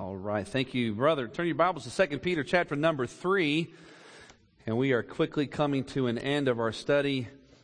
All right. Thank you, brother. Turn your Bibles to 2 Peter chapter number 3. And we are quickly coming to an end of our study,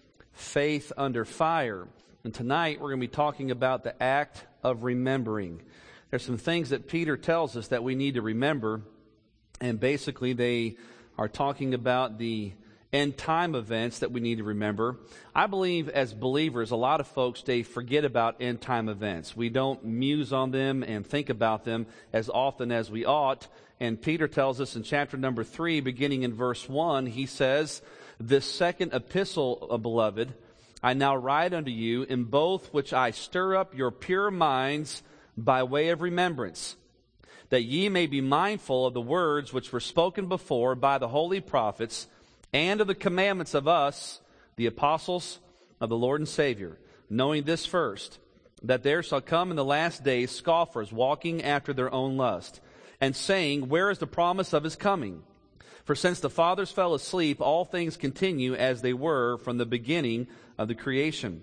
Faith Under Fire. And tonight we're going to be talking about the act of remembering. There's some things that Peter tells us that we need to remember. And basically they are talking about the end time events that we need to remember. I believe as believers, a lot of folks, they forget about end time events. We don't muse on them and think about them as often as we ought. And Peter tells us in chapter number 3, beginning in verse 1, he says, "This second epistle, beloved, I now write unto you, in both which I stir up your pure minds by way of remembrance, that ye may be mindful of the words which were spoken before by the holy prophets, and of the commandments of us, the apostles of the Lord and Savior, knowing this first, that there shall come in the last days scoffers, walking after their own lust, and saying, Where is the promise of his coming? For since the fathers fell asleep, all things continue as they were from the beginning of the creation.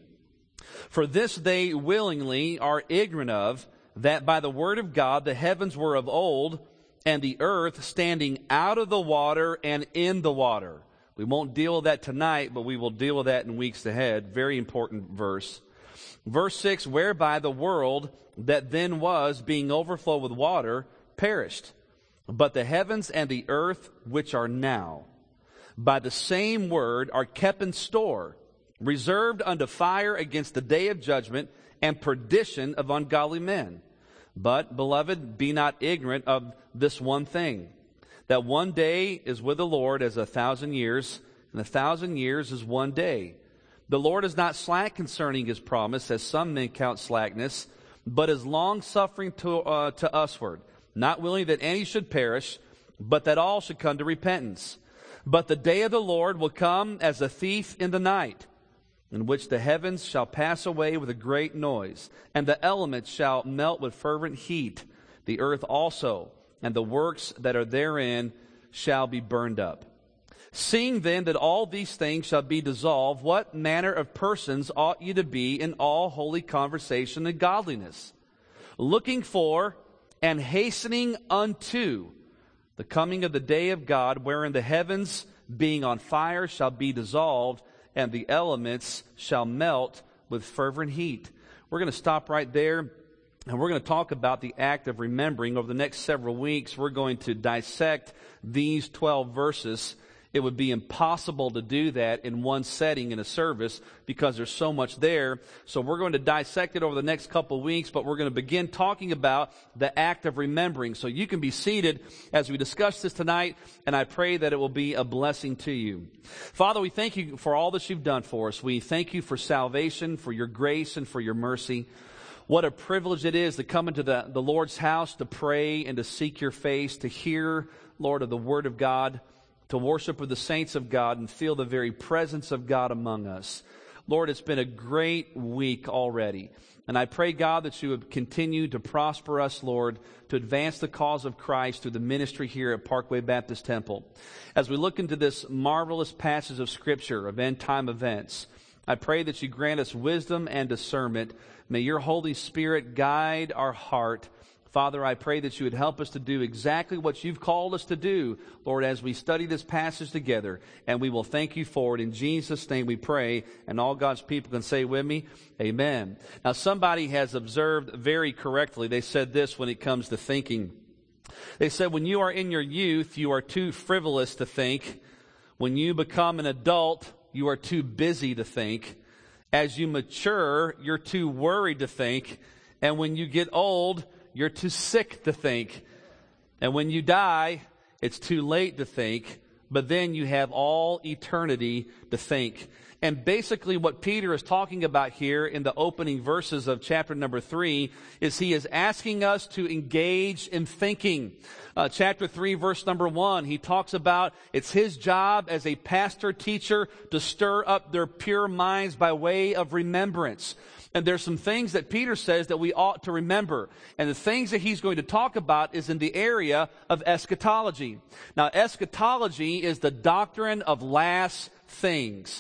For this they willingly are ignorant of, that by the word of God the heavens were of old, and the earth standing out of the water and in the water." We won't deal with that tonight, but we will deal with that in weeks ahead. Very important verse. Verse 6, "Whereby the world that then was, being overflowed with water, perished. But the heavens and the earth, which are now, by the same word are kept in store, reserved unto fire against the day of judgment and perdition of ungodly men. But, beloved, be not ignorant of this one thing, that one day is with the Lord as 1,000 years, and 1,000 years is one day. The Lord is not slack concerning his promise, as some men count slackness, but is long-suffering to usward, not willing that any should perish, but that all should come to repentance. But the day of the Lord will come as a thief in the night, in which the heavens shall pass away with a great noise, and the elements shall melt with fervent heat, the earth also, and the works that are therein shall be burned up. Seeing then that all these things shall be dissolved, what manner of persons ought ye to be in all holy conversation and godliness, looking for and hastening unto the coming of the day of God, wherein the heavens being on fire shall be dissolved, and the elements shall melt with fervent heat." We're going to stop right there, and we're going to talk about the act of remembering. Over the next several weeks, we're going to dissect these 12 verses. It would be impossible to do that in one setting in a service because there's so much there. So we're going to dissect it over the next couple of weeks, but we're going to begin talking about the act of remembering. So you can be seated as we discuss this tonight, and I pray that it will be a blessing to you. Father, we thank you for all that you've done for us. We thank you for salvation, for your grace, and for your mercy. What a privilege it is to come into the Lord's house to pray and to seek your face, to hear, Lord, of the Word of God, to worship with the saints of God and feel the very presence of God among us. Lord, it's been a great week already. And I pray, God, that you would continue to prosper us, Lord, to advance the cause of Christ through the ministry here at Parkway Baptist Temple. As we look into this marvelous passage of Scripture of end-time events, I pray that you grant us wisdom and discernment. May your Holy Spirit guide our heart. Father, I pray that you would help us to do exactly what you've called us to do, Lord, as we study this passage together. And we will thank you for it. In Jesus' name we pray. And all God's people can say with me, amen. Now, somebody has observed very correctly. They said this when it comes to thinking. They said, when you are in your youth, you are too frivolous to think. When you become an adult, you are too busy to think. As you mature, you're too worried to think. And when you get old, you're too sick to think. And when you die, it's too late to think. But then you have all eternity to think. And basically what Peter is talking about here in the opening verses of chapter number 3 is he is asking us to engage in thinking. Chapter 3, verse number 1, he talks about it's his job as a pastor teacher to stir up their pure minds by way of remembrance. And there's some things that Peter says that we ought to remember. And the things that he's going to talk about is in the area of eschatology. Now, eschatology is the doctrine of last things.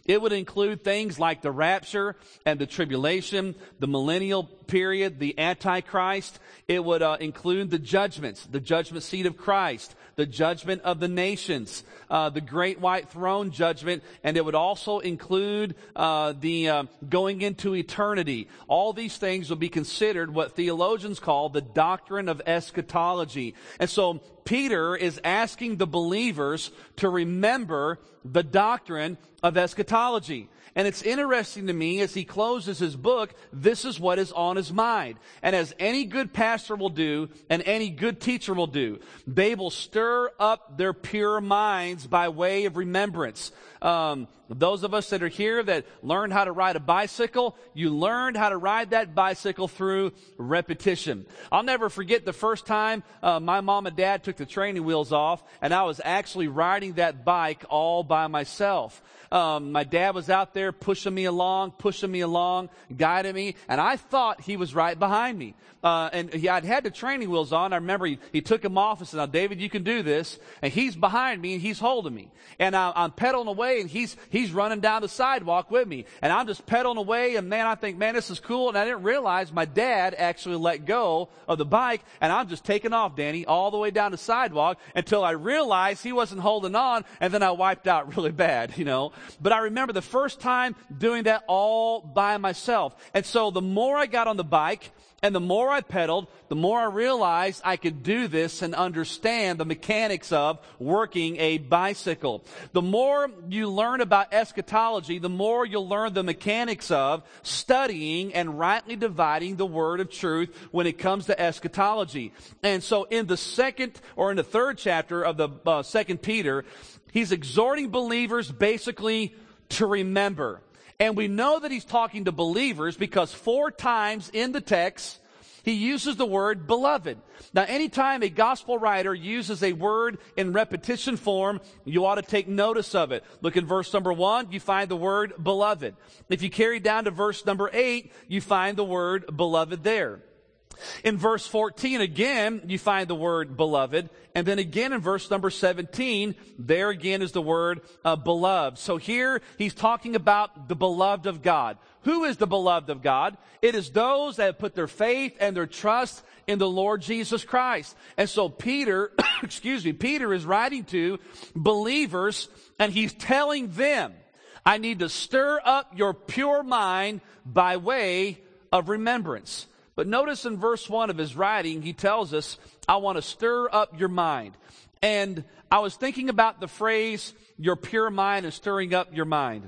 It would include things like the rapture and the tribulation, the millennial period, the Antichrist. It would include the judgments, the judgment seat of Christ, the judgment of the nations, the great white throne judgment, and it would also include the going into eternity. All these things will be considered what theologians call the doctrine of eschatology. And so Peter is asking the believers to remember the doctrine of eschatology. And it's interesting to me, as he closes his book, this is what is on his mind. And as any good pastor will do, and any good teacher will do, they will stir up their pure minds by way of remembrance. Those of us that are here that learned how to ride a bicycle, you learned how to ride that bicycle through repetition. I'll never forget the first time my mom and dad took the training wheels off, and I was actually riding that bike all by myself. My dad was out there pushing me along, guiding me, and I thought he was right behind me. I'd had the training wheels on. I remember he took them off and said, "Now, David, you can do this." And he's behind me and he's holding me. And I'm pedaling away and he's running down the sidewalk with me. And I'm just pedaling away, and I think, this is cool. And I didn't realize my dad actually let go of the bike, and I'm just taking off, Danny, all the way down the sidewalk until I realized he wasn't holding on, and then I wiped out really bad, But I remember the first time doing that all by myself. And so the more I got on the bike, and the more I pedaled, the more I realized I could do this and understand the mechanics of working a bicycle. The more you learn about eschatology, the more you'll learn the mechanics of studying and rightly dividing the word of truth when it comes to eschatology. And so in the third chapter of the 2 Peter, he's exhorting believers basically to remember. And we know that he's talking to believers because 4 times in the text, he uses the word beloved. Now, anytime a gospel writer uses a word in repetition form, you ought to take notice of it. Look in verse number 1, you find the word beloved. If you carry down to verse number 8, you find the word beloved there. In verse 14, again, you find the word beloved. And then again in verse number 17, there again is the word beloved. So here he's talking about the beloved of God. Who is the beloved of God? It is those that have put their faith and their trust in the Lord Jesus Christ. And so Peter, Peter is writing to believers, and he's telling them, I need to stir up your pure mind by way of remembrance. But notice in verse 1 of his writing, he tells us, I want to stir up your mind. And I was thinking about the phrase, your pure mind and stirring up your mind.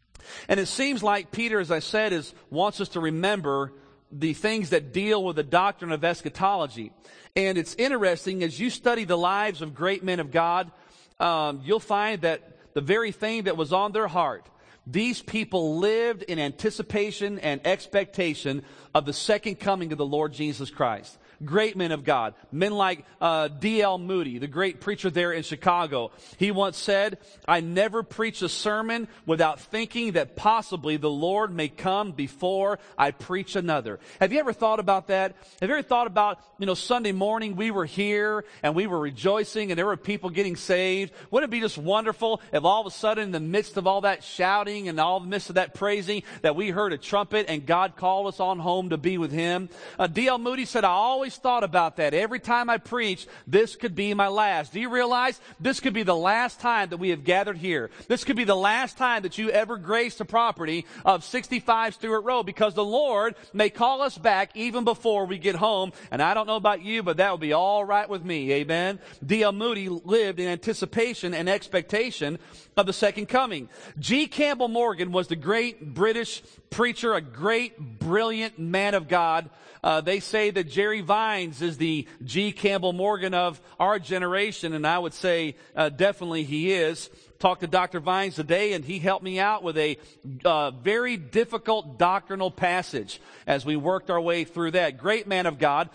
And it seems like Peter, as I said, wants us to remember the things that deal with the doctrine of eschatology. And it's interesting, as you study the lives of great men of God, you'll find that the very thing that was on their heart, these people lived in anticipation and expectation of the second coming of the Lord Jesus Christ. Great men of God. Men like D.L. Moody, the great preacher there in Chicago. He once said, I never preach a sermon without thinking that possibly the Lord may come before I preach another. Have you ever thought about that? Have you ever thought about, Sunday morning we were here and we were rejoicing and there were people getting saved? Wouldn't it be just wonderful if all of a sudden in the midst of all that shouting and all the midst of that praising that we heard a trumpet and God called us on home to be with Him? D.L. Moody said, I always thought about that. Every time I preach, this could be my last. Do you realize this could be the last time that we have gathered here? This could be the last time that you ever grace the property of 65 Stewart Road, because the Lord may call us back even before we get home. And I don't know about you, but that would be all right with me. Amen. D.L. Moody lived in anticipation and expectation of the second coming. G. Campbell Morgan was the great British preacher, a great, brilliant man of God. They say that Jerry Vines is the G. Campbell Morgan of our generation, and I would say definitely he is. Talked to Dr. Vines today, and he helped me out with a very difficult doctrinal passage as we worked our way through that. Great man of God,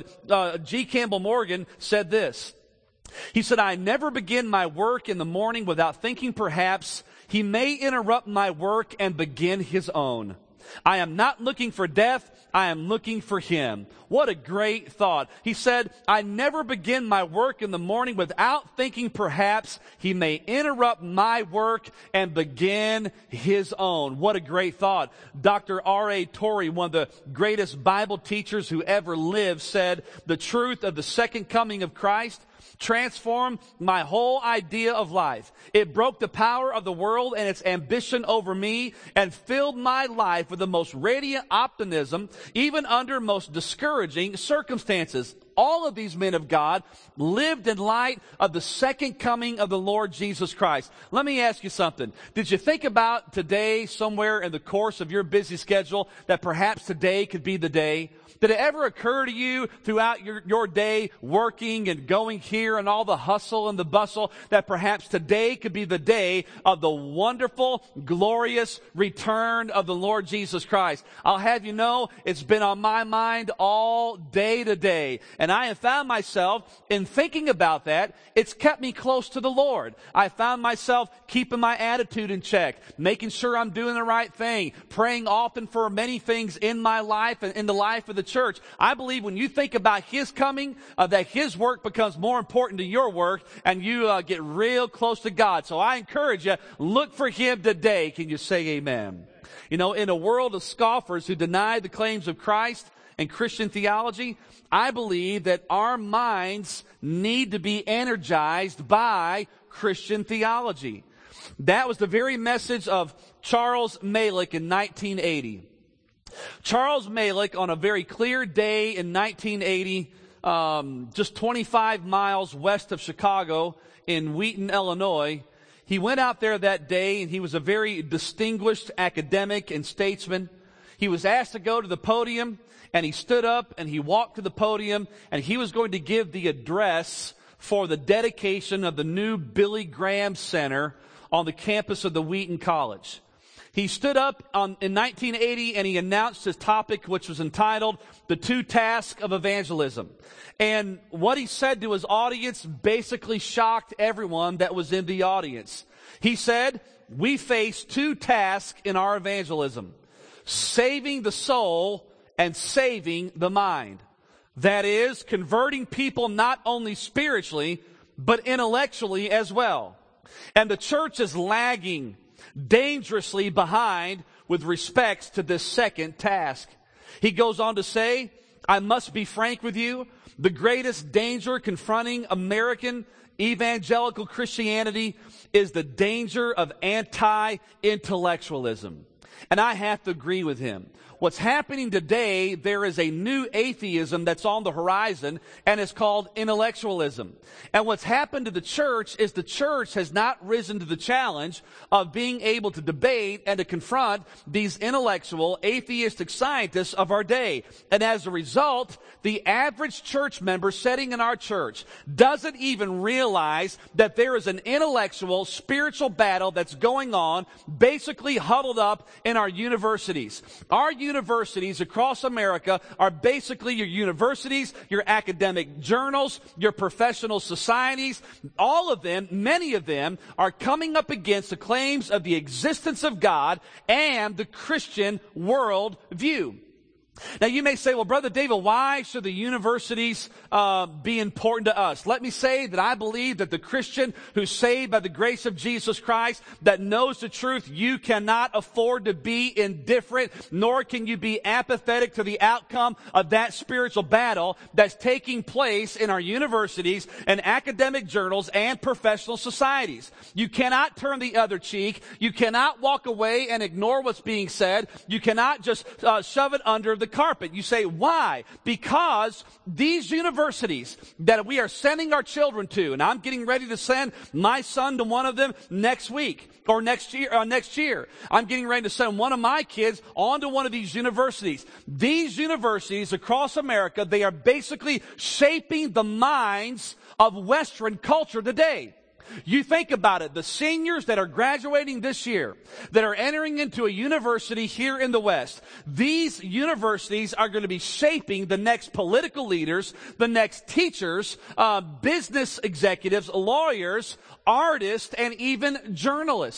but G. Campbell Morgan said this. He said, I never begin my work in the morning without thinking perhaps He may interrupt my work and begin His own. I am not looking for death. I am looking for him. What a great thought. He said, I never begin my work in the morning without thinking perhaps he may interrupt my work and begin his own. What a great thought. Dr. R.A. Torrey, one of the greatest Bible teachers who ever lived, said, the truth of the second coming of Christ transformed my whole idea of life. It broke the power of the world and its ambition over me and filled my life with the most radiant optimism, even under most discouraging circumstances. All of these men of God lived in light of the second coming of the Lord Jesus Christ. Let me ask you something. Did you think about today somewhere in the course of your busy schedule that perhaps today could be the day? Did it ever occur to you throughout your day working and going here and all the hustle and the bustle that perhaps today could be the day of the wonderful, glorious return of the Lord Jesus Christ? I'll have you know, it's been on my mind all day today. And I have found myself in thinking about that. It's kept me close to the Lord. I found myself keeping my attitude in check, making sure I'm doing the right thing, praying often for many things in my life and in the life of the church. I believe when you think about his coming, that his work becomes more important to your work and you get real close to God. So I encourage you, look for him today. Can you say amen? You know, in a world of scoffers who deny the claims of Christ and Christian theology, I believe that our minds need to be energized by Christian theology. That was the very message of Charles Malik in 1980. Charles Malik, on a very clear day in 1980, just 25 miles west of Chicago in Wheaton, Illinois, he went out there that day, and he was a very distinguished academic and statesman. He was asked to go to the podium, and he stood up and he walked to the podium, and he was going to give the address for the dedication of the new Billy Graham Center on the campus of the Wheaton College. He stood up in 1980 and he announced his topic, which was entitled, The Two Tasks of Evangelism. And what he said to his audience basically shocked everyone that was in the audience. He said, we face two tasks in our evangelism: saving the soul and saving the mind. That is, converting people not only spiritually, but intellectually as well. And the church is lagging dangerously behind with respect to this second task. He goes on to say, I must be frank with you, the greatest danger confronting American evangelical Christianity is the danger of anti-intellectualism. And I have to agree with him. What's happening today, there is a new atheism that's on the horizon, and it's called intellectualism. And what's happened to the church is the church has not risen to the challenge of being able to debate and to confront these intellectual, atheistic scientists of our day. And as a result, the average church member sitting in our church doesn't even realize that there is an intellectual, spiritual battle that's going on, basically huddled up in our universities. Our universities across America are basically your universities, your academic journals, your professional societies. All of them, many of them, are coming up against the claims of the existence of God and the Christian world view. Now you may say, well, Brother David, why should the universities be important to us? Let me say that I believe that the Christian who's saved by the grace of Jesus Christ, that knows the truth, you cannot afford to be indifferent, nor can you be apathetic to the outcome of that spiritual battle that's taking place in our universities and academic journals and professional societies. You cannot turn the other cheek. You cannot walk away and ignore what's being said. You cannot just shove it under the carpet. You say, why? Because these universities that we are sending our children to, and I'm getting ready to send my son to one of them next week or next year. I'm getting ready to send one of my kids on to one of these universities. These universities across America, they are basically shaping the minds of Western culture today. You think about it, the seniors that are graduating this year, that are entering into a university here in the West, these universities are going to be shaping the next political leaders, the next teachers, business executives, lawyers, artists, and even journalists.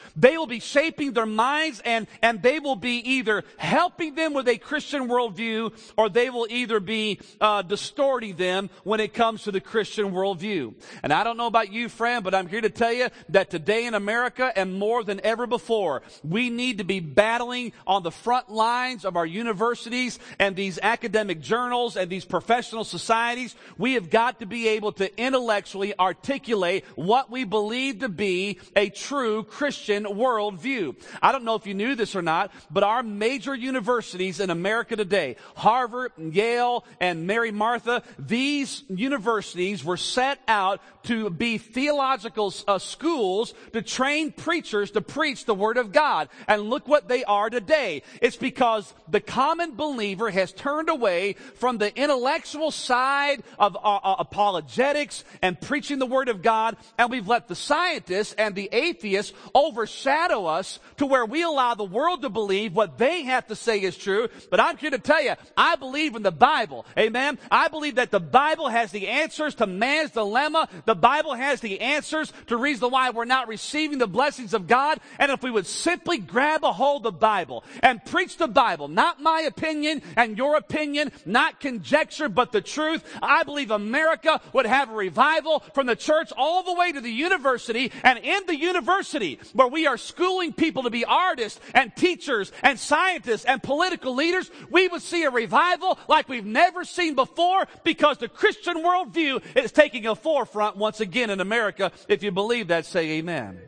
They will be shaping their minds, and they will be either helping them with a Christian worldview, or they will either be distorting them when it comes to the Christian worldview. And I don't know about you, friend, but I'm here to tell you that today in America, and more than ever before, we need to be battling on the front lines of our universities and these academic journals and these professional societies. We have got to be able to intellectually articulate what we believe to be a true Christian worldview. I don't know if you knew this or not, but our major universities in America today, Harvard, Yale, and Mary Martha, these universities were set out to be theological schools to train preachers to preach the Word of God. And look what they are today. It's because the common believer has turned away from the intellectual side of apologetics and preaching the Word of God, and we've let the scientists and the atheists overshadow us to where we allow the world to believe what they have to say is true. But I'm here to tell you, I believe in the Bible. Amen? I believe that the Bible has the answers to man's dilemma. The Bible has the answers to reason why we're not receiving the blessings of God. And if we would simply grab a hold of the Bible and preach the Bible, not my opinion and your opinion, not conjecture, but the truth, I believe America would have a revival from the church all the way to the university. And in the university, where we are schooling people to be artists and teachers and scientists and political leaders, we would see a revival like we've never seen before, because the Christian worldview is taking a forefront once again in America. If you believe that, say amen.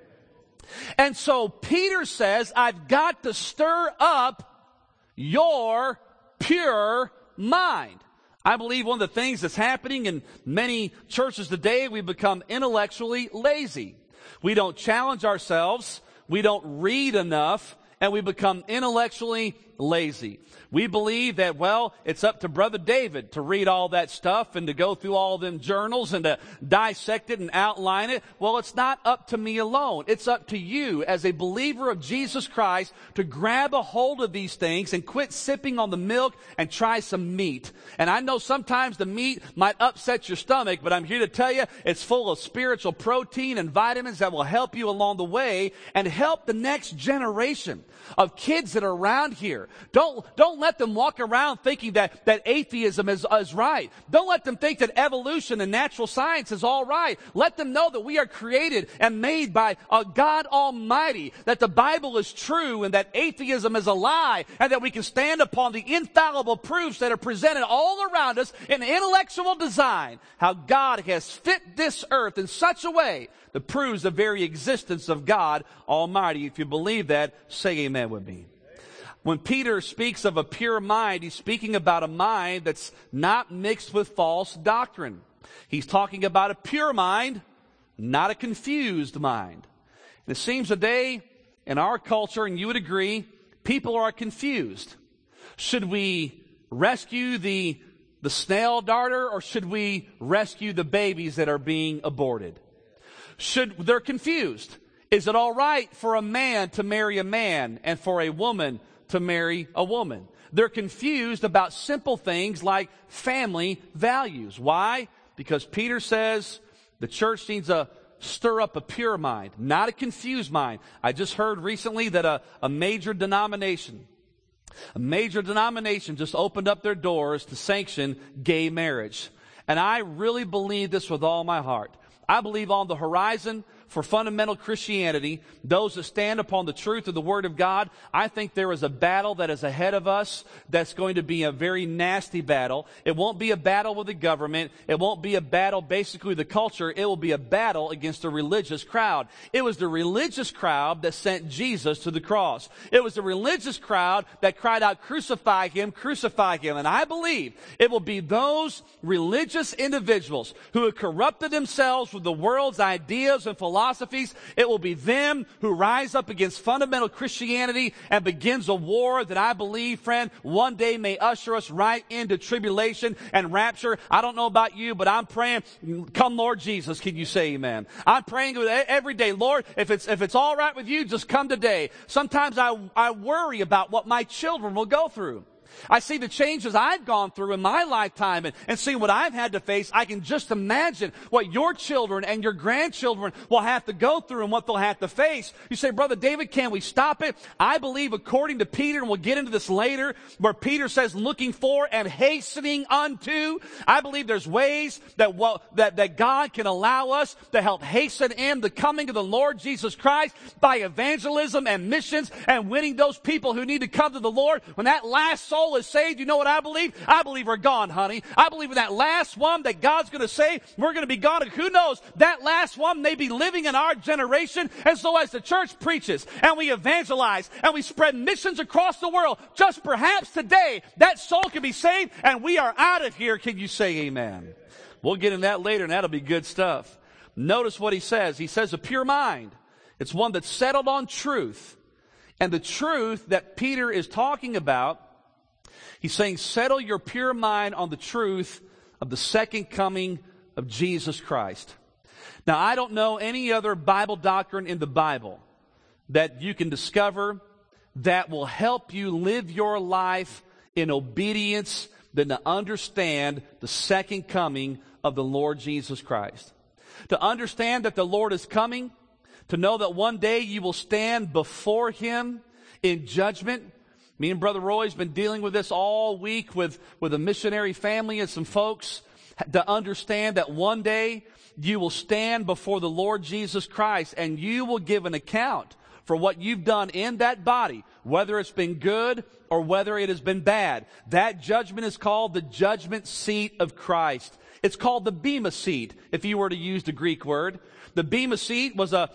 And so Peter says, I've got to stir up your pure mind. I believe one of the things that's happening in many churches today, we become intellectually lazy. We don't challenge ourselves, we don't read enough, and we become intellectually lazy. We believe that, well, it's up to Brother David to read all that stuff and to go through all them journals and to dissect it and outline it. Well, it's not up to me alone. It's up to you as a believer of Jesus Christ to grab a hold of these things and quit sipping on the milk and try some meat. And I know sometimes the meat might upset your stomach, but I'm here to tell you it's full of spiritual protein and vitamins that will help you along the way and help the next generation of kids that are around here. Don't let them walk around thinking that atheism is right. Don't let them think that evolution and natural science is all right. Let them know that we are created and made by God Almighty, that the Bible is true and that atheism is a lie, and that we can stand upon the infallible proofs that are presented all around us in intellectual design, how God has fit this earth in such a way that proves the very existence of God Almighty. If you believe that, say amen with me. When Peter speaks of a pure mind, he's speaking about a mind that's not mixed with false doctrine. He's talking about a pure mind, not a confused mind. And it seems today in our culture, and you would agree, people are confused. Should we rescue the snail darter, or should we rescue the babies that are being aborted? They're confused. Is it all right for a man to marry a man and for a woman to marry a woman? They're confused about simple things like family values. Why? Because Peter says the church needs to stir up a pure mind, not a confused mind. I just heard recently that a major denomination just opened up their doors to sanction gay marriage. And I really believe this with all my heart. I believe on the horizon for fundamental Christianity, those that stand upon the truth of the Word of God, I think there is a battle that is ahead of us that's going to be a very nasty battle. It won't be a battle with the government. It won't be a battle basically with the culture. It will be a battle against the religious crowd. It was the religious crowd that sent Jesus to the cross. It was the religious crowd that cried out, crucify him, crucify him. And I believe it will be those religious individuals who have corrupted themselves with the world's ideas and philosophies. It will be them who rise up against fundamental Christianity and begins a war that I believe, friend, one day may usher us right into tribulation and rapture. I don't know about you, but I'm praying, come Lord Jesus, can you say amen? I'm praying every day, Lord, if it's all right with you, just come today. Sometimes I worry about what my children will go through. I see the changes I've gone through in my lifetime and see what I've had to face. I can just imagine what your children and your grandchildren will have to go through and what they'll have to face. You say, Brother David, can we stop it? I believe according to Peter, and we'll get into this later, where Peter says looking for and hastening unto. I believe there's ways that God can allow us to help hasten in the coming of the Lord Jesus Christ by evangelism and missions and winning those people who need to come to the Lord. When that last soul is saved, you know what I believe? I believe we're gone, honey. I believe in that last one that God's going to save, we're going to be gone. And who knows, that last one may be living in our generation. And so as the church preaches and we evangelize and we spread missions across the world, just perhaps today that soul can be saved and we are out of here. Can you say amen? We'll get into that later, and that'll be good stuff. Notice what he says. He says a pure mind. It's one that's settled on truth. And the truth that Peter is talking about, he's saying, settle your pure mind on the truth of the second coming of Jesus Christ. Now, I don't know any other Bible doctrine in the Bible that you can discover that will help you live your life in obedience than to understand the second coming of the Lord Jesus Christ. To understand that the Lord is coming, to know that one day you will stand before Him in judgment. Me and Brother Roy's been dealing with this all week with a missionary family and some folks, to understand that one day you will stand before the Lord Jesus Christ and you will give an account for what you've done in that body, whether it's been good or whether it has been bad. That judgment is called the judgment seat of Christ. It's called the Bema seat, if you were to use the Greek word. The Bema seat was a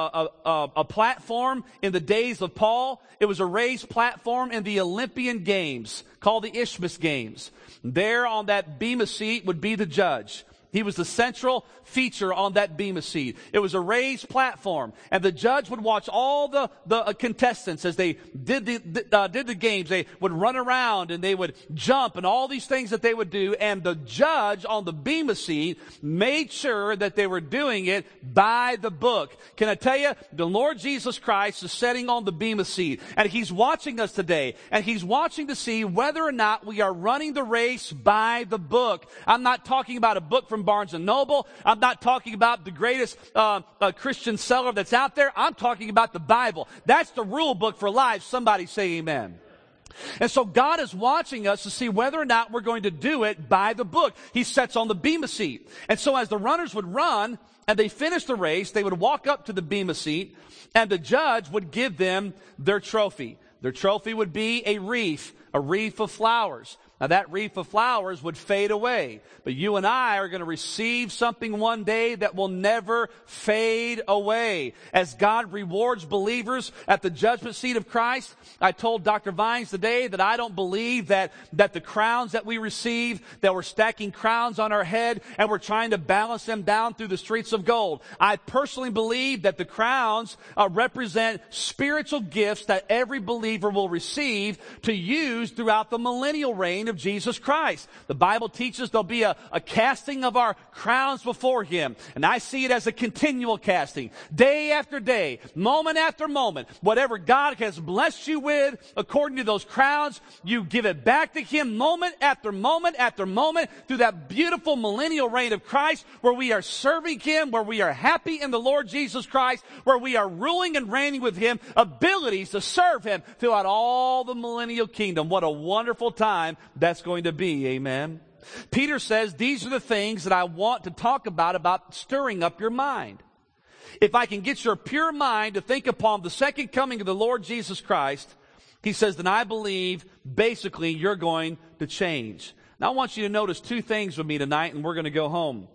platform in the days of Paul. It was a raised platform in the Olympian Games, called the Isthmus Games. There on that Bema seat would be the judge. He was the central feature on that Bema seat. It was a raised platform, and the judge would watch all the contestants as they did the games. They would run around and they would jump and all these things that they would do, and the judge on the Bema seat made sure that they were doing it by the book. Can I tell you, the Lord Jesus Christ is sitting on the Bema seat, and He's watching us today, and He's watching to see whether or not we are running the race by the book. I'm not talking about a book from Barnes & Noble. I'm not talking about the greatest Christian seller that's out there. I'm talking about the Bible. That's the rule book for life. Somebody say amen. And so God is watching us to see whether or not we're going to do it by the book. He sits on the Bema seat. And so as the runners would run and they finished the race, they would walk up to the Bema seat and the judge would give them their trophy. Their trophy would be a wreath of flowers. Now that wreath of flowers would fade away, but you and I are going to receive something one day that will never fade away. As God rewards believers at the judgment seat of Christ, I told Dr. Vines today that I don't believe that the crowns that we receive, that we're stacking crowns on our head and we're trying to balance them down through the streets of gold. I personally believe that the crowns represent spiritual gifts that every believer will receive to use throughout the millennial reign of Jesus Christ. The Bible teaches there'll be a casting of our crowns before Him. And I see it as a continual casting. Day after day, moment after moment, whatever God has blessed you with, according to those crowns, you give it back to Him moment after moment after moment through that beautiful millennial reign of Christ, where we are serving Him, where we are happy in the Lord Jesus Christ, where we are ruling and reigning with Him, abilities to serve Him throughout all the millennial kingdom. What a wonderful time that's going to be. Amen. Peter says these are the things that I want to talk about stirring up your mind. If I can get your pure mind to think upon the second coming of the Lord Jesus Christ, he says, then I believe basically you're going to change. Now I want you to notice two things with me tonight, and we're going to go home.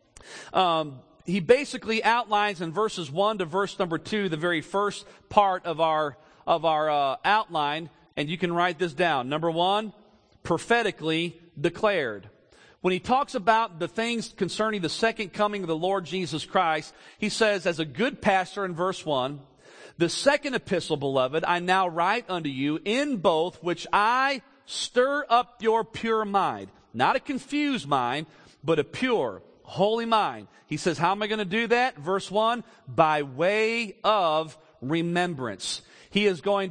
He basically outlines in verses 1 to verse number 2, the very first part of our outline, and you can write this down. Number 1, prophetically declared. When he talks about the things concerning the second coming of the Lord Jesus Christ, he says, as a good pastor in verse 1, the second epistle, beloved, I now write unto you in both which I stir up your pure mind. Not a confused mind, but a pure, holy mind. He says, how am I going to do that? Verse 1, by way of remembrance. He is going to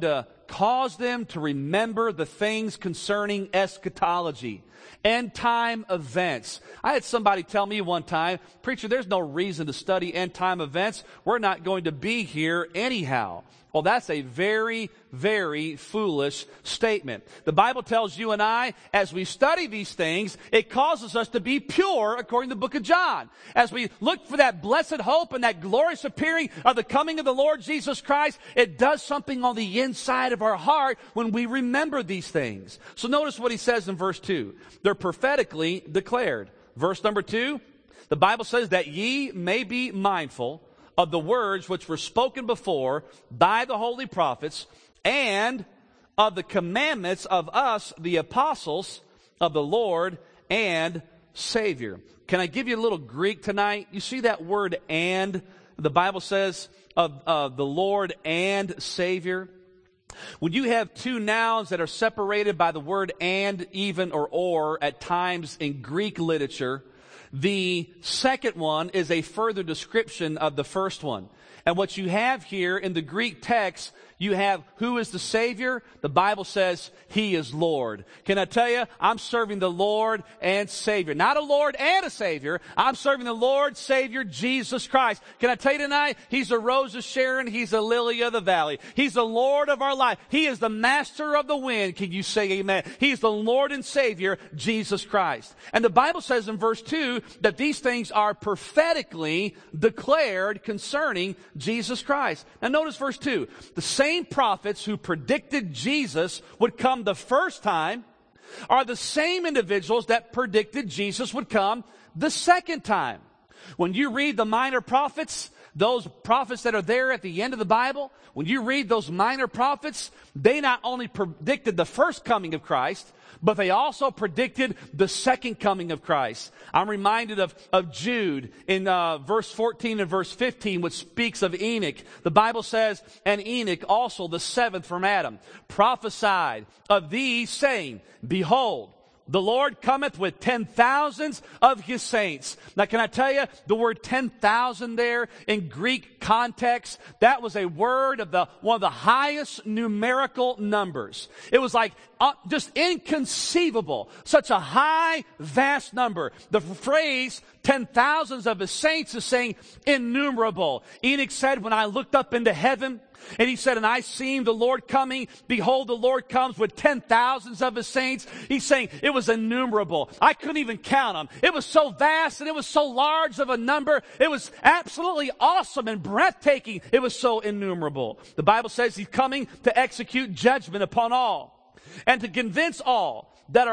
cause them to remember the things concerning eschatology, end time events. I had somebody tell me one time, preacher, there's no reason to study end time events. We're not going to be here anyhow. Well, that's a very, very foolish statement. The Bible tells you and I, as we study these things, it causes us to be pure, according to the book of John. As we look for that blessed hope and that glorious appearing of the coming of the Lord Jesus Christ, it does something on the inside of our heart when we remember these things. So notice what he says in verse 2. They're prophetically declared. Verse number 2, the Bible says that ye may be mindful of the words which were spoken before by the holy prophets, and of the commandments of us, the apostles of the Lord and Savior. Can I give you a little Greek tonight? You see that word "and"? The Bible says of the Lord and Savior. When you have two nouns that are separated by the word "and," even, or at times in Greek literature, the second one is a further description of the first one. And what you have here in the Greek text, you have who is the Savior? The Bible says He is Lord. Can I tell you, I'm serving the Lord and Savior. Not a Lord and a Savior. I'm serving the Lord, Savior, Jesus Christ. Can I tell you tonight, He's the Rose of Sharon. He's the Lily of the Valley. He's the Lord of our life. He is the Master of the wind. Can you say amen? He's the Lord and Savior, Jesus Christ. And the Bible says in verse 2 that these things are prophetically declared concerning Jesus Christ. Now notice verse 2. The same prophets who predicted Jesus would come the first time are the same individuals that predicted Jesus would come the second time. When you read the minor prophets, those prophets that are there at the end of the Bible, when you read those minor prophets, they not only predicted the first coming of Christ, but they also predicted the second coming of Christ. I'm reminded of Jude in verse 14 and verse 15, which speaks of Enoch. The Bible says, and Enoch also, the seventh from Adam, prophesied of these, saying, Behold, the Lord cometh with 10,000s of His saints. Now, can I tell you, the word 10,000 there in Greek context, that was a word of one of the highest numerical numbers. It was like just inconceivable. Such a high, vast number. The phrase 10,000s of His saints is saying innumerable. Enoch said, when I looked up into heaven, and he said, and I seen the Lord coming. Behold, the Lord comes with 10,000s of His saints. He's saying it was innumerable. I couldn't even count them. It was so vast and it was so large of a number. It was absolutely awesome and breathtaking. It was so innumerable. The Bible says He's coming to execute judgment upon all and to convince all that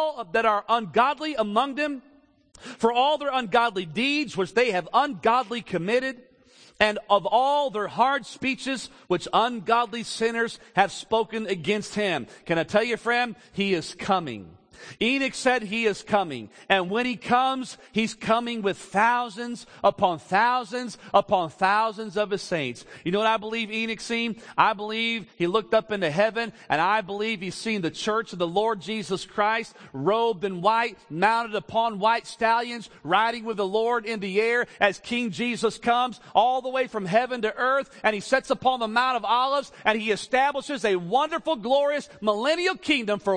are ungodly among them for all their ungodly deeds which they have ungodly committed, and of all their hard speeches which ungodly sinners have spoken against Him. Can I tell you, friend, He is coming. Enoch said He is coming. And when He comes, He's coming with thousands upon thousands upon thousands of His saints. You know what I believe Enoch seen? I believe he looked up into heaven, and I believe he's seen the church of the Lord Jesus Christ, robed in white, mounted upon white stallions, riding with the Lord in the air as King Jesus comes all the way from heaven to earth, and He sits upon the Mount of Olives, and He establishes a wonderful, glorious millennial kingdom for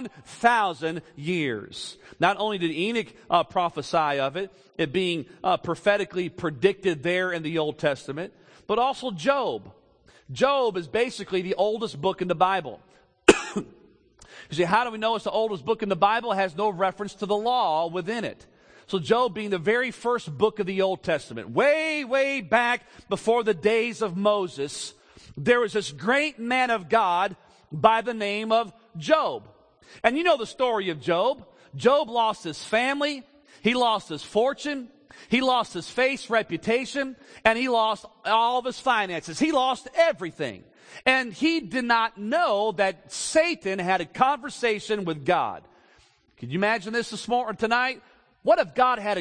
1,000 years. Not only did Enoch prophesy of it being prophetically predicted there in the Old Testament, but also Job. Job is basically the oldest book in the Bible. You see, how do we know it's the oldest book in the Bible? It has no reference to the law within it. So Job being the very first book of the Old Testament, way, way back before the days of Moses, there was this great man of God by the name of Job. And you know the story of Job. Job lost his family. He lost his fortune. He lost his face, reputation, and he lost all of his finances. He lost everything. And he did not know that Satan had a conversation with God. Can you imagine this morning, tonight? What if God had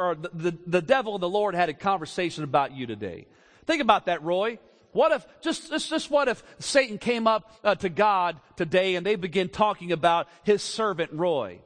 the devil and the Lord had a conversation about you today? Think about that, Roy. What if, just what if Satan came up to God today and they began talking about his servant Roy?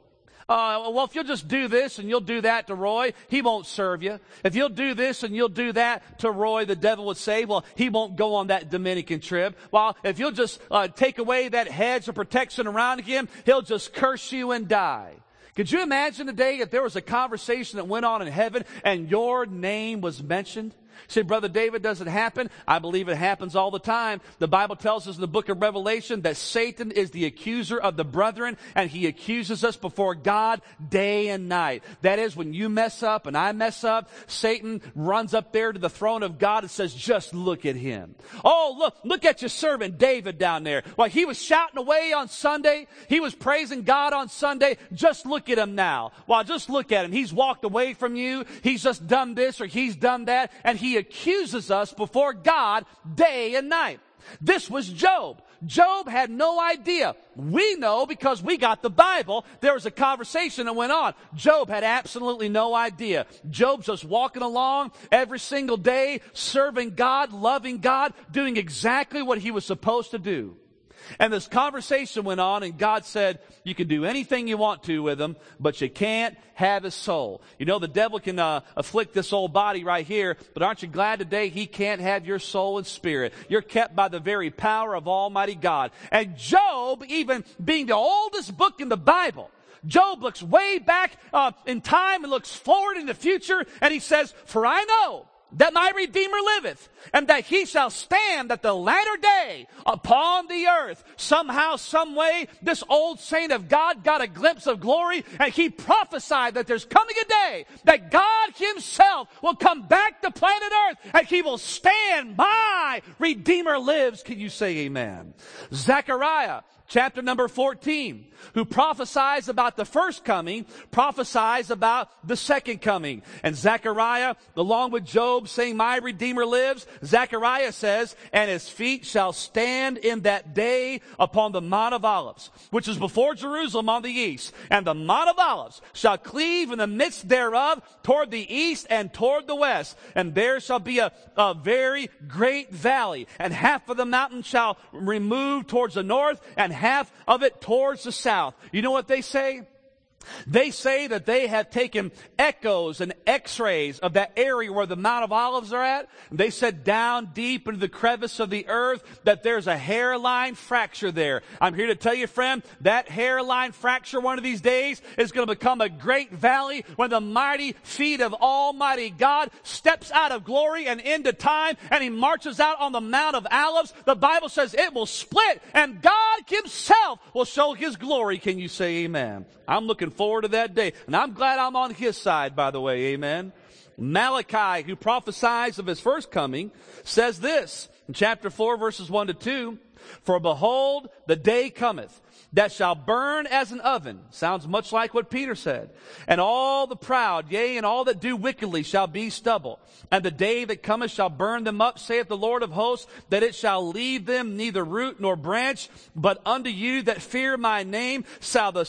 Well, if you'll just do this and you'll do that to Roy, he won't serve you. If you'll do this and you'll do that to Roy, the devil would say, well, he won't go on that Dominican trip. Well, if you'll just take away that hedge of protection around him, he'll just curse you and die. Could you imagine today if there was a conversation that went on in heaven and your name was mentioned? Say, Brother David, does it happen? I believe it happens all the time. The Bible tells us in the book of Revelation that Satan is the accuser of the brethren, and he accuses us before God day and night. That is, when you mess up and I mess up, Satan runs up there to the throne of God and says, just look at him. Oh, look at your servant David down there. Well, he was shouting away on Sunday. He was praising God on Sunday. Just look at him now. Well, just look at him. He's walked away from you. He's just done this or he's done that, and he accuses us before God day and night. This was Job. Job had no idea. We know because we got the Bible. There was a conversation that went on. Job had absolutely no idea. Job's just walking along every single day, serving God, loving God, doing exactly what he was supposed to do. And this conversation went on, and God said, you can do anything you want to with him, but you can't have his soul. You know, the devil can afflict this old body right here, but aren't you glad today he can't have your soul and spirit? You're kept by the very power of Almighty God. And Job, even being the oldest book in the Bible, Job looks way back in time and looks forward in the future, and he says, for I know that my Redeemer liveth, and that he shall stand at the latter day upon the earth. Somehow, some way, this old saint of God got a glimpse of glory, and he prophesied that there's coming a day that God himself will come back to planet earth, and he will stand. My Redeemer lives. Can you say amen? Zechariah chapter number 14, who prophesies about the first coming, prophesies about the second coming. And Zechariah, along with Job, saying, my Redeemer lives, Zechariah says, and his feet shall stand in that day upon the Mount of Olives, which is before Jerusalem on the east. And the Mount of Olives shall cleave in the midst thereof toward the east and toward the west. And there shall be a very great valley, and half of the mountain shall remove towards the north, and half of it towards the south. You know what they say? They say that they have taken echoes and x-rays of that area where the Mount of Olives are at. They said down deep into the crevice of the earth that there's a hairline fracture there. I'm here to tell you, friend, that hairline fracture one of these days is going to become a great valley when the mighty feet of Almighty God steps out of glory and into time, and he marches out on the Mount of Olives. The Bible says it will split, and God himself will show his glory. Can you say amen? I'm looking forward to that day. And I'm glad I'm on his side, by the way. Amen. Malachi, who prophesies of his first coming, says this in chapter 4, verses 1 to 2. For behold, the day cometh that shall burn as an oven. Sounds much like what Peter said. And all the proud, yea, and all that do wickedly shall be stubble. And the day that cometh shall burn them up, saith the Lord of hosts, that it shall leave them neither root nor branch. But unto you that fear my name shall the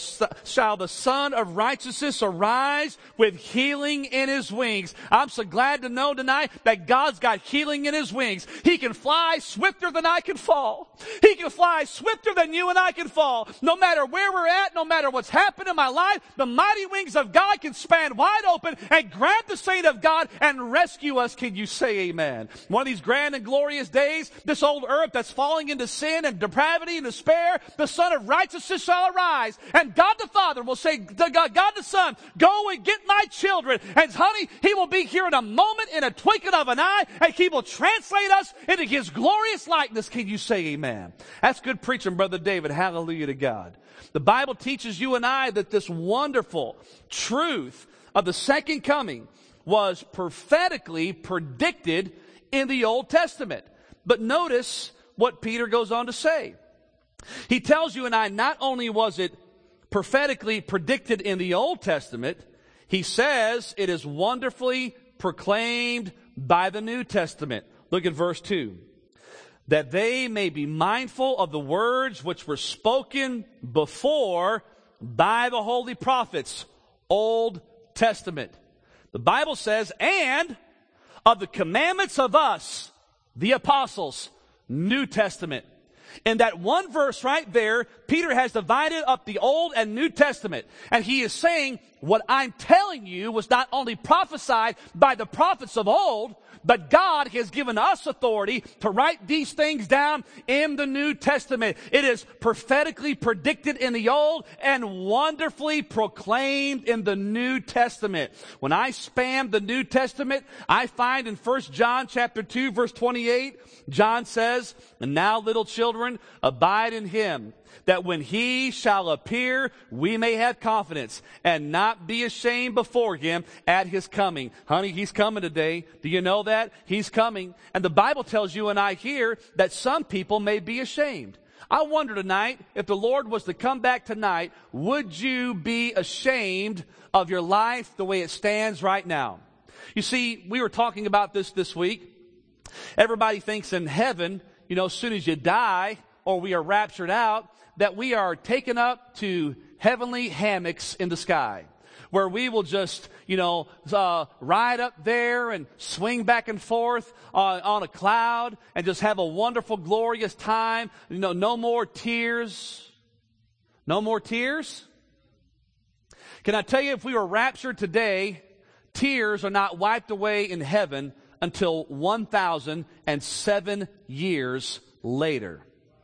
Son of Righteousness arise with healing in his wings. I'm so glad to know tonight that God's got healing in his wings. He can fly swifter than I can fall. He can fly swifter than you and I can fall. No matter where we're at, no matter what's happened in my life, the mighty wings of God can span wide open and grab the saint of God and rescue us. Can you say amen? One of these grand and glorious days, this old earth that's falling into sin and depravity and despair, the Son of Righteousness shall arise. And God the Father will say, God the Son, go and get my children. And honey, he will be here in a moment, in a twinkling of an eye, and he will translate us into his glorious likeness. Can you say amen? That's good preaching, Brother David. Hallelujah to God. The Bible teaches you and I that this wonderful truth of the second coming was prophetically predicted in the Old Testament. But notice what Peter goes on to say. He tells you and I, not only was it prophetically predicted in the Old Testament, he says it is wonderfully proclaimed by the New Testament. Look at verse 2. That they may be mindful of the words which were spoken before by the holy prophets. Old Testament. The Bible says, and of the commandments of us, the apostles, New Testament. In that one verse right there, Peter has divided up the Old and New Testament. And he is saying, what I'm telling you was not only prophesied by the prophets of old, but God has given us authority to write these things down in the New Testament. It is prophetically predicted in the Old and wonderfully proclaimed in the New Testament. When I spam the New Testament, I find in 1 John chapter 2, verse 28, John says, "And now, little children, abide in him, that when he shall appear, we may have confidence and not be ashamed before him at his coming." Honey, he's coming today. Do you know that? He's coming. And the Bible tells you and I here that some people may be ashamed. I wonder tonight, if the Lord was to come back tonight, would you be ashamed of your life the way it stands right now? You see, we were talking about this week. Everybody thinks in heaven, as soon as you die or we are raptured out, that we are taken up to heavenly hammocks in the sky, where we will just, ride up there and swing back and forth on a cloud and just have a wonderful, glorious time. No more tears. No more tears. Can I tell you, if we were raptured today, tears are not wiped away in heaven until 1,007 years later.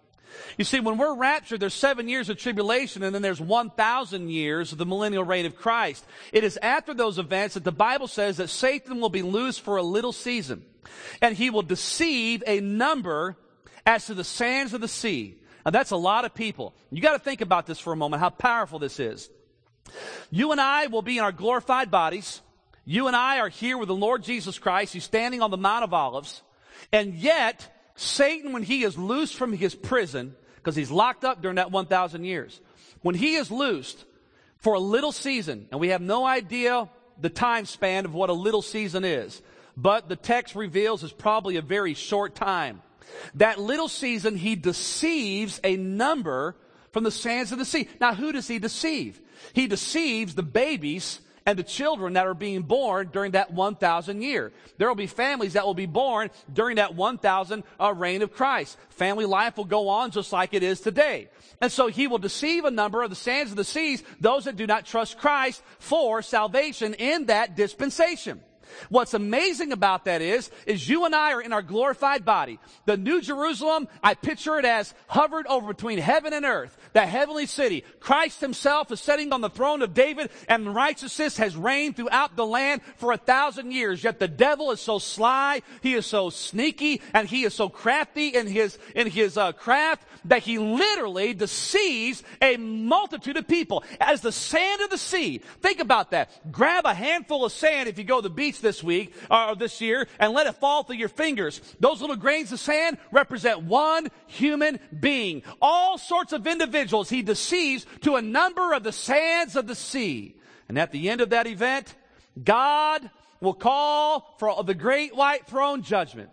You see, when we're raptured, there's 7 years of tribulation, and then there's 1,000 years of the millennial reign of Christ. It is after those events that the Bible says that Satan will be loose for a little season, and he will deceive a number as to the sands of the sea. Now, that's a lot of people. You got to think about this for a moment, how powerful this is. You and I will be in our glorified bodies. You and I are here with the Lord Jesus Christ. He's standing on the Mount of Olives. And yet, Satan, when he is loosed from his prison, because he's locked up during that 1,000 years, when he is loosed for a little season, and we have no idea the time span of what a little season is, but the text reveals is probably a very short time. That little season, he deceives a number from the sands of the sea. Now, who does he deceive? He deceives the babies and the children that are being born during that 1,000 year. There will be families that will be born during that 1,000 reign of Christ. Family life will go on just like it is today. And so he will deceive a number of the sands of the seas, those that do not trust Christ for salvation in that dispensation. What's amazing about that is you and I are in our glorified body. The New Jerusalem, I picture it as hovered over between heaven and earth, the heavenly city. Christ himself is sitting on the throne of David, and righteousness has reigned throughout the land for 1,000 years. Yet the devil is so sly, he is so sneaky, and he is so crafty in his craft that he literally deceives a multitude of people. As the sand of the sea, think about that. Grab a handful of sand if you go to the beach this week or this year and let it fall through your fingers. Those little grains of sand represent one human being. All sorts of individuals he deceives to a number of the sands of the sea. And at the end of that event, God will call for the great white throne judgment.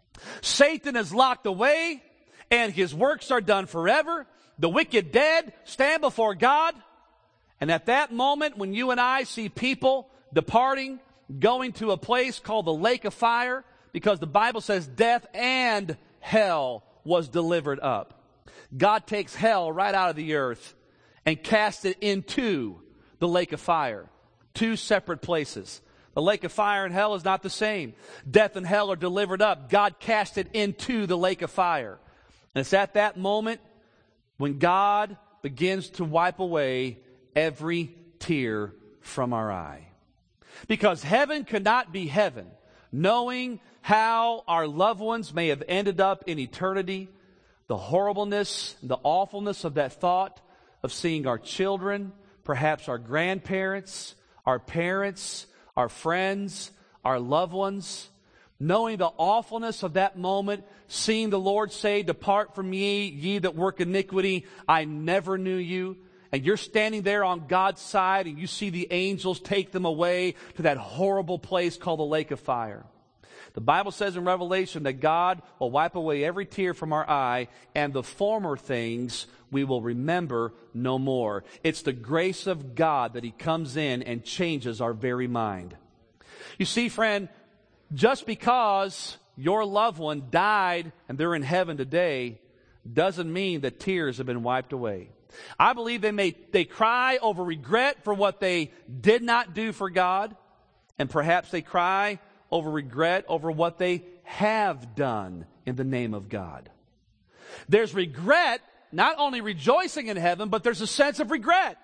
Satan is locked away and his works are done forever. The wicked dead stand before God. And at that moment, when you and I see people departing, going to a place called the lake of fire, because the Bible says death and hell was delivered up. God takes hell right out of the earth and casts it into the lake of fire. Two separate places. The lake of fire and hell is not the same. Death and hell are delivered up. God cast it into the lake of fire. And it's at that moment when God begins to wipe away every tear from our eye. Because heaven could not be heaven, knowing how our loved ones may have ended up in eternity, the horribleness, the awfulness of that thought of seeing our children, perhaps our grandparents, our parents, our friends, our loved ones, knowing the awfulness of that moment, seeing the Lord say, "Depart from me, ye that work iniquity, I never knew you." And you're standing there on God's side and you see the angels take them away to that horrible place called the lake of fire. The Bible says in Revelation that God will wipe away every tear from our eye, and the former things we will remember no more. It's the grace of God that He comes in and changes our very mind. You see, friend, just because your loved one died and they're in heaven today doesn't mean that tears have been wiped away. I believe they cry over regret for what they did not do for God, and perhaps they cry over regret over what they have done in the name of God. There's regret, not only rejoicing in heaven, but there's a sense of regret,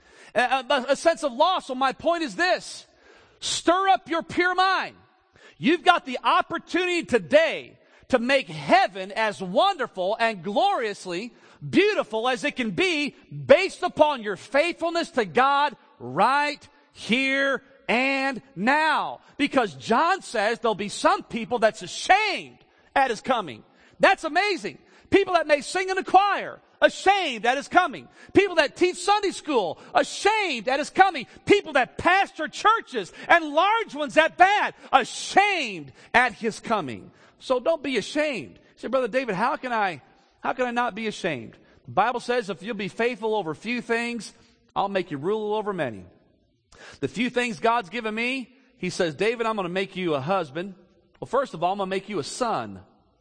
a sense of loss. So my point is this: stir up your pure mind. You've got the opportunity today to make heaven as wonderful and gloriously beautiful as it can be based upon your faithfulness to God right here and now. Because John says there'll be some people that's ashamed at his coming. That's amazing. People that may sing in a choir, ashamed at his coming. People that teach Sunday school, ashamed at his coming. People that pastor churches, and large ones at that, ashamed at his coming. So don't be ashamed. You say, Brother David, how can I not be ashamed? The Bible says if you'll be faithful over few things, I'll make you rule over many. The few things God's given me, He says, David, I'm going to make you a husband. Well, first of all, I'm going to make you a son.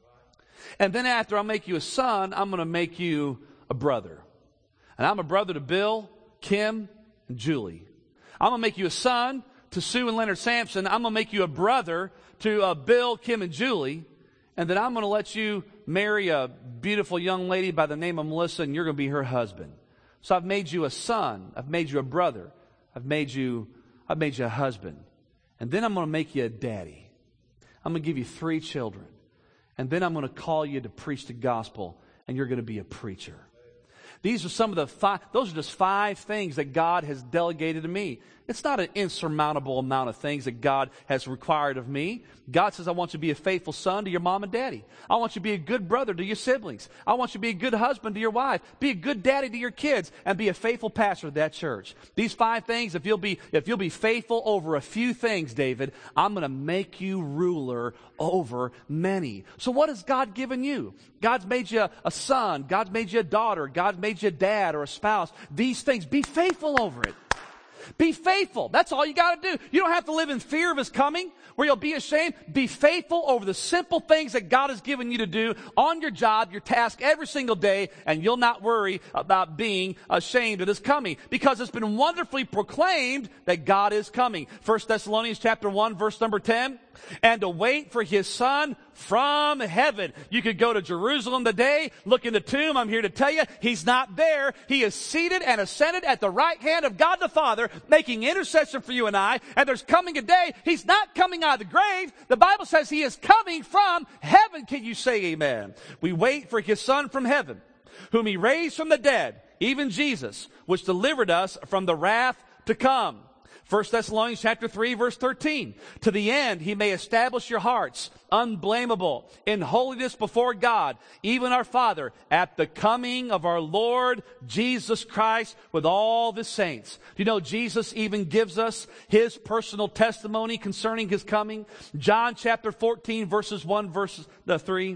And then after I make you a son, I'm going to make you a brother. And I'm a brother to Bill, Kim, and Julie. I'm going to make you a son to Sue and Leonard Sampson. I'm going to make you a brother to Bill, Kim, and Julie. And then I'm going to let you marry a beautiful young lady by the name of Melissa, and you're going to be her husband. So I've made you a son. I've made you a brother. I've made you a husband. And then I'm going to make you a daddy. I'm going to give you 3 children. And then I'm going to call you to preach the gospel, and you're going to be a preacher. These are some of those are just 5 things that God has delegated to me. It's not an insurmountable amount of things that God has required of me. God says, I want you to be a faithful son to your mom and daddy. I want you to be a good brother to your siblings. I want you to be a good husband to your wife. Be a good daddy to your kids, and be a faithful pastor to that church. These 5 things, if you'll be faithful over a few things, David, I'm going to make you ruler over many. So what has God given you? God's made you a son. God's made you a daughter. God's made you a dad or a spouse. These things, be faithful over it. Be faithful. That's all you got to do. You don't have to live in fear of His coming, where you'll be ashamed. Be faithful over the simple things that God has given you to do on your job, your task every single day, and you'll not worry about being ashamed of His coming, because it's been wonderfully proclaimed that God is coming. 1 Thessalonians chapter 1, verse number 10. And to wait for His Son from heaven. You could go to Jerusalem today, look in the tomb. I'm here to tell you, He's not there. He is seated and ascended at the right hand of God the Father, making intercession for you and I. And there's coming a day, He's not coming out of the grave. The Bible says He is coming from heaven. Can you say amen? We wait for His Son from heaven, whom He raised from the dead, even Jesus, which delivered us from the wrath to come. 1 Thessalonians chapter 3, verse 13. To the end He may establish your hearts unblameable in holiness before God, even our Father, at the coming of our Lord Jesus Christ with all the saints. Do you know Jesus even gives us His personal testimony concerning His coming? John chapter 14, verses 1, verse 3.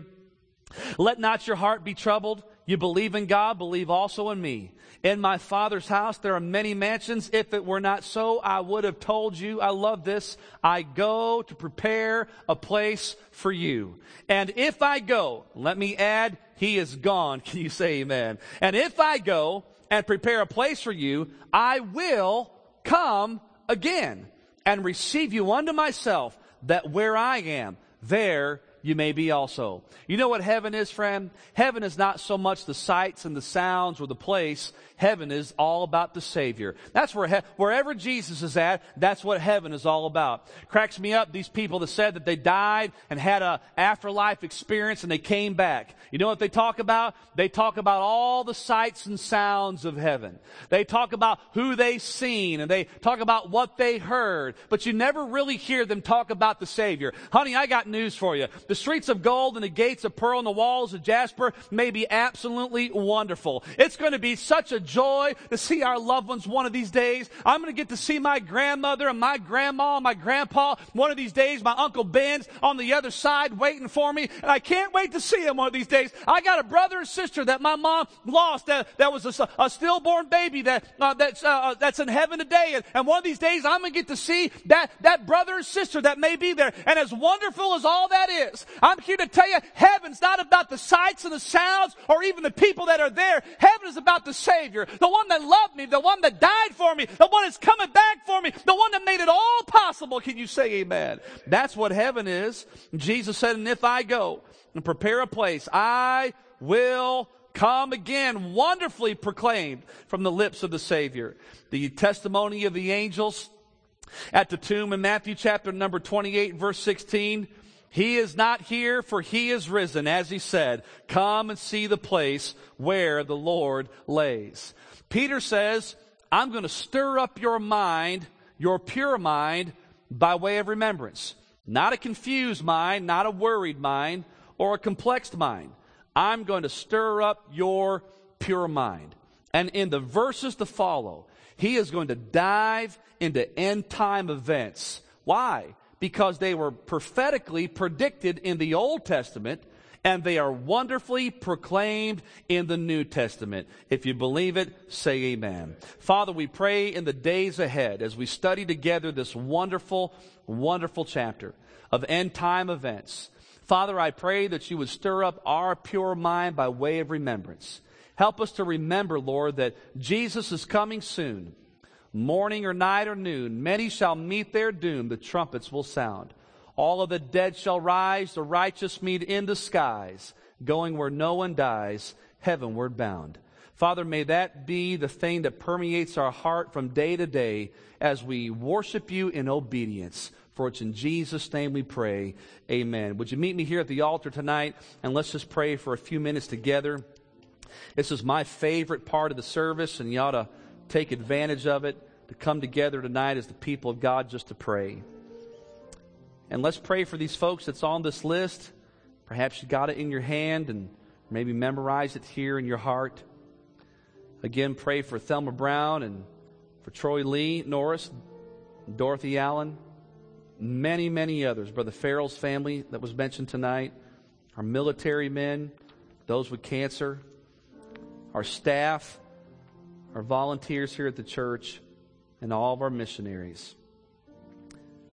Let not your heart be troubled. You believe in God, believe also in me. In my Father's house there are many mansions. If it were not so, I would have told you. I love this. I go to prepare a place for you. And if I go, let me add, He is gone. Can you say amen? And if I go and prepare a place for you, I will come again and receive you unto myself, that where I am, there you may be also. You know what heaven is, friend? Heaven is not so much the sights and the sounds or the place. Heaven is all about the Savior. That's where wherever Jesus is at, that's what heaven is all about. Cracks me up, these people that said that they died and had a afterlife experience and they came back. You know what they talk about? They talk about all the sights and sounds of heaven. They talk about who they seen, and they talk about what they heard. But you never really hear them talk about the Savior. Honey, I got news for you. The streets of gold and the gates of pearl and the walls of jasper may be absolutely wonderful. It's going to be such a joy to see our loved ones one of these days. I'm going to get to see my grandmother and my grandma and my grandpa one of these days. My Uncle Ben's on the other side waiting for me, and I can't wait to see him one of these days. I got a brother and sister that my mom lost that was a stillborn baby that's in heaven today, and one of these days I'm going to get to see that brother and sister that may be there. And as wonderful as all that is, place. I'm here to tell you, heaven's not about the sights and the sounds or even the people that are there. Heaven is about the Savior, the one that loved me, the one that died for me, the one that's coming back for me, the one that made it all possible. Can you say amen? That's what heaven is. Jesus said, and if I go and prepare a place, I will come again, wonderfully proclaimed from the lips of the Savior. The testimony of the angels at the tomb in Matthew chapter number 28, verse 16. He is not here, for he is risen, as he said. Come and see the place where the Lord lays. Peter says, I'm going to stir up your mind, your pure mind, by way of remembrance. Not a confused mind, not a worried mind, or a complexed mind. I'm going to stir up your pure mind. And in the verses to follow, he is going to dive into end time events. Why? Because they were prophetically predicted in the Old Testament, and they are wonderfully proclaimed in the New Testament. If you believe it, say amen. Father, we pray in the days ahead as we study together this wonderful, wonderful chapter of end time events. Father, I pray that you would stir up our pure mind by way of remembrance. Help us to remember, Lord, that Jesus is coming soon. Morning or night or noon, many shall meet their doom. The trumpets will sound. All of the dead shall rise, the righteous meet in the skies, going where no one dies, heavenward bound. Father, may that be the thing that permeates our heart from day to day as we worship you in obedience. For it's in Jesus' name we pray. Amen. Would you meet me here at the altar tonight, and let's just pray for a few minutes together. This is my favorite part of the service, and you ought to take advantage of it to come together tonight as the people of God just to pray. And let's pray for these folks that's on this list. Perhaps you got it in your hand and maybe memorize it here in your heart. Again, pray for Thelma Brown and for Troy Lee Norris, Dorothy Allen, many, many others. Brother Farrell's family that was mentioned tonight, our military men, those with cancer, our staff, our volunteers here at the church, and all of our missionaries.